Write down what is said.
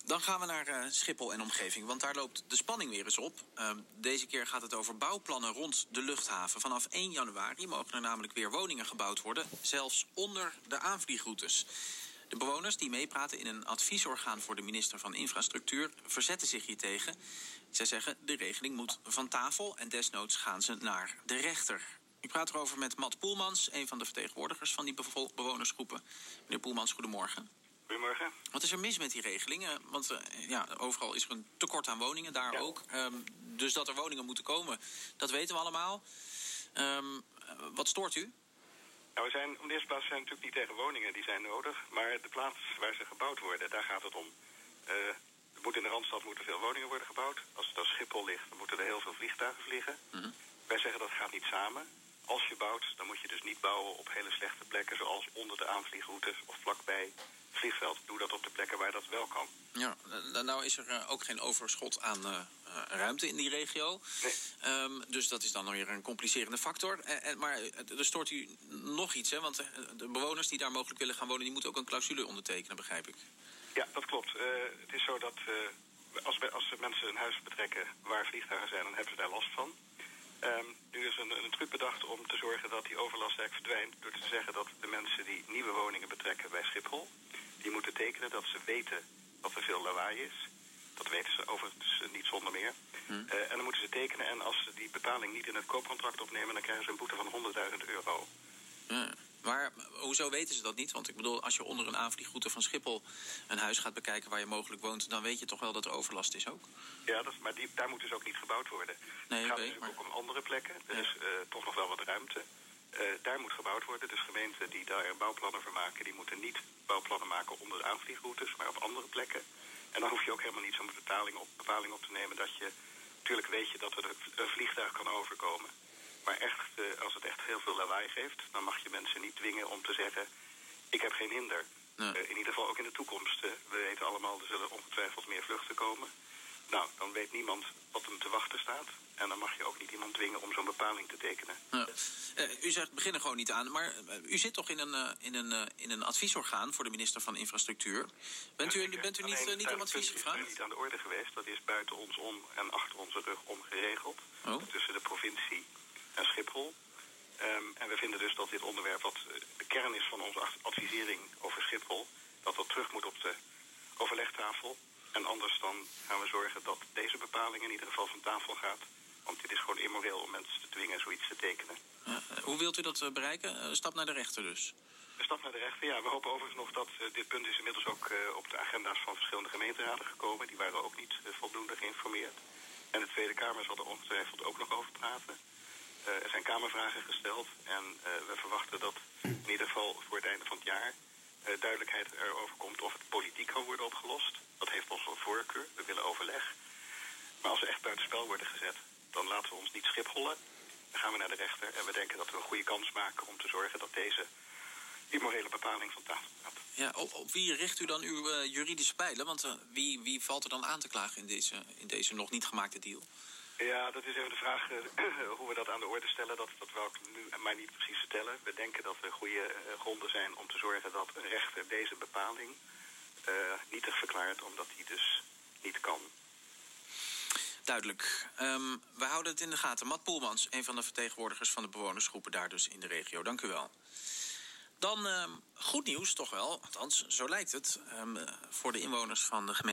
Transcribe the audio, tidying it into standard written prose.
Dan gaan we naar Schiphol en omgeving, want daar loopt de spanning weer eens op. Deze keer gaat het over bouwplannen rond de luchthaven. Vanaf 1 januari mogen er namelijk weer woningen gebouwd worden, zelfs onder de aanvliegroutes. De bewoners die meepraten in een adviesorgaan voor de minister van Infrastructuur verzetten zich hiertegen. Zij zeggen, de regeling moet van tafel en desnoods gaan ze naar de rechter. Ik praat erover met Matt Poelmans, een van de vertegenwoordigers van die bewonersgroepen. Meneer Poelmans, goedemorgen. Goedemorgen. Wat is er mis met die regelingen? Want overal is er een tekort aan woningen, daar ook. Dus dat er woningen moeten komen, dat weten we allemaal. Wat stoort u? Nou, in de eerste plaats zijn we natuurlijk niet tegen woningen, die zijn nodig. Maar de plaats waar ze gebouwd worden, daar gaat het om. In de Randstad moeten veel woningen worden gebouwd. Als het aan Schiphol ligt, dan moeten er heel veel vliegtuigen vliegen. Mm-hmm. Wij zeggen dat gaat niet samen. Als je bouwt, dan moet je dus niet bouwen op hele slechte plekken, zoals onder de aanvliegroutes of vlakbij het vliegveld. Doe dat op de plekken waar dat wel kan. Ja, nou is er ook geen overschot aan ruimte in die regio. Nee. Dus dat is dan weer een complicerende factor. Maar er stoort u nog iets, hè? Want de bewoners die daar mogelijk willen gaan wonen, die moeten ook een clausule ondertekenen, begrijp ik. Ja, dat klopt. Het is zo dat als mensen een huis betrekken waar vliegtuigen zijn, dan hebben ze daar last van. Nu is een truc bedacht om te zorgen dat die overlast eigenlijk verdwijnt, door te zeggen dat de mensen die nieuwe woningen betrekken bij Schiphol, die moeten tekenen dat ze weten dat er veel lawaai is. Dat weten ze overigens niet zonder meer. En dan moeten ze tekenen, en als ze die betaling niet in het koopcontract opnemen, dan krijgen ze een boete van €100.000. Maar hoezo weten ze dat niet? Want ik bedoel, als je onder een aanvliegroute van Schiphol een huis gaat bekijken waar je mogelijk woont, dan weet je toch wel dat er overlast is ook? Ja, maar daar moet dus ook niet gebouwd worden. Nee, het gaat natuurlijk ook om andere plekken. Er is toch nog wel wat ruimte. Daar moet gebouwd worden. Dus gemeenten die daar bouwplannen voor maken, die moeten niet bouwplannen maken onder de aanvliegroutes, maar op andere plekken. En dan hoef je ook helemaal niet zo'n bepaling op te nemen dat je, natuurlijk weet je dat er een vliegtuig kan overkomen. Maar als het echt heel veel lawaai geeft, dan mag je mensen niet dwingen om te zeggen, ik heb geen hinder. Nee. In ieder geval ook in de toekomst. We weten allemaal, er zullen ongetwijfeld meer vluchten komen. Nou, dan weet niemand wat hem te wachten staat. En dan mag je ook niet iemand dwingen om zo'n bepaling te tekenen. Ja. U zegt, begin er gewoon niet aan. Maar u zit toch in een adviesorgaan voor de minister van Infrastructuur. Bent u niet om advies gevraagd? Dat is niet aan de orde geweest. Dat is buiten ons om en achter onze rug om geregeld. Oh. Tussen de provincie en Schiphol. En we vinden dus dat dit onderwerp, wat de kern is van onze advisering over Schiphol, dat terug moet op de overlegtafel. En anders dan gaan we zorgen dat deze bepaling in ieder geval van tafel gaat. Want dit is gewoon immoreel om mensen te dwingen zoiets te tekenen. Hoe wilt u dat bereiken? Een stap naar de rechter dus? Een stap naar de rechter, ja. We hopen overigens nog dat dit punt is inmiddels ook op de agenda's van verschillende gemeenteraden gekomen. Die waren ook niet voldoende geïnformeerd. En de Tweede Kamer zal er ongetwijfeld ook nog over praten. Er zijn kamervragen gesteld en we verwachten dat in ieder geval voor het einde van het jaar duidelijkheid erover komt of het politiek kan worden opgelost. Dat heeft ons wel voorkeur, we willen overleg. Maar als we echt buitenspel worden gezet, dan laten we ons niet schiphollen. Dan gaan we naar de rechter en we denken dat we een goede kans maken om te zorgen dat deze immorele bepaling van tafel gaat. Ja, op wie richt u dan uw juridische pijlen? Want wie valt er dan aan te klagen in deze nog niet gemaakte deal? Ja, dat is even de vraag hoe we dat aan de orde stellen. Dat wil ik nu maar niet precies vertellen. We denken dat er goede gronden zijn om te zorgen dat een rechter deze bepaling nietig verklaart, omdat die dus niet kan. Duidelijk. We houden het in de gaten. Matt Poelmans, een van de vertegenwoordigers van de bewonersgroepen daar dus in de regio. Dank u wel. Dan goed nieuws, toch wel. Althans, zo lijkt het. Voor de inwoners van de gemeente